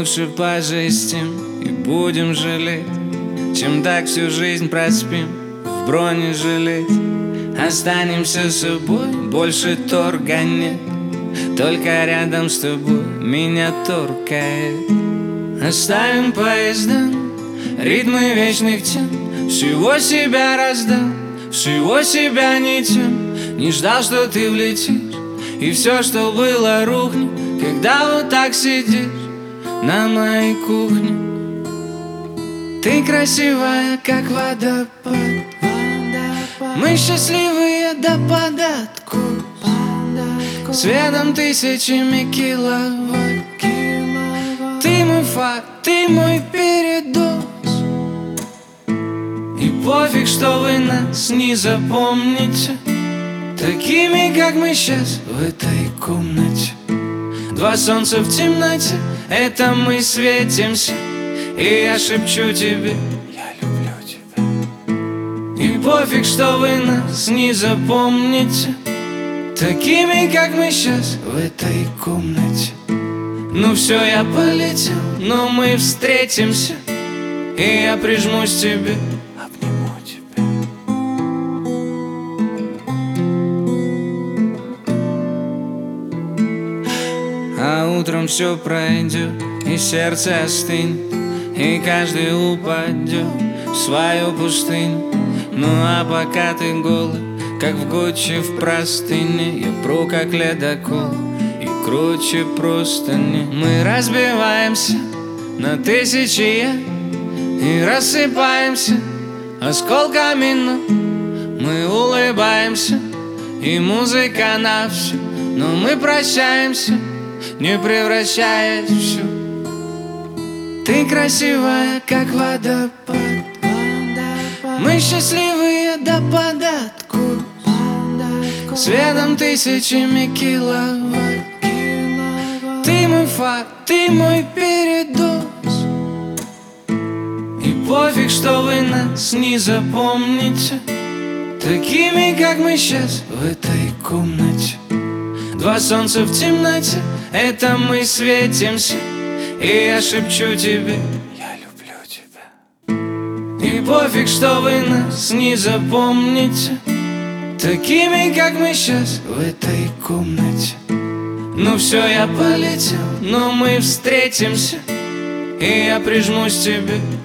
Лучше пожестим и будем жалеть, чем так всю жизнь проспим в бронежилете. Останемся собой, больше торга нет, только рядом с тобой меня торкает. Оставим поездам ритмы вечных тем, всего себя раздал, всего себя не тем. Не ждал, что ты влетишь, и все, что было, рухнет, когда вот так сидишь на моей кухне. Ты красивая, как водопад, мы счастливые до податку, светом тысячами киловатт. Ты мой факт, ты мой передоз, и пофиг, что вы нас не запомните такими, как мы сейчас в этой комнате. Два солнца в темноте, это мы светимся, и я шепчу тебе: я люблю тебя. И пофиг, что вы нас не запомните такими, как мы сейчас в этой комнате. Ну все, я полетел, но мы встретимся, и я прижмусь к тебе, обниму тебя. А утром все пройдет, и сердце остынет, и каждый упадет в свою пустыню. Ну а пока ты голый, как в Гуччи в простыне, я пру как ледокол и круче простыни. Мы разбиваемся на тысячи и рассыпаемся осколками, но мы улыбаемся, и музыка на все. Но мы прощаемся, не превращаясь в все. Ты красивая, как водопад, мы счастливые до податку, светом тысячами киловатт. Ты мой факт, ты мой передоз, и пофиг, что вы нас не запомните такими, как мы сейчас в этой комнате. Два солнца в темноте, это мы светимся, и я шепчу тебе: я люблю тебя. И пофиг, что вы нас не запомните такими, как мы сейчас в этой комнате. Ну все, я полетел, но мы встретимся, и я прижмусь к тебе,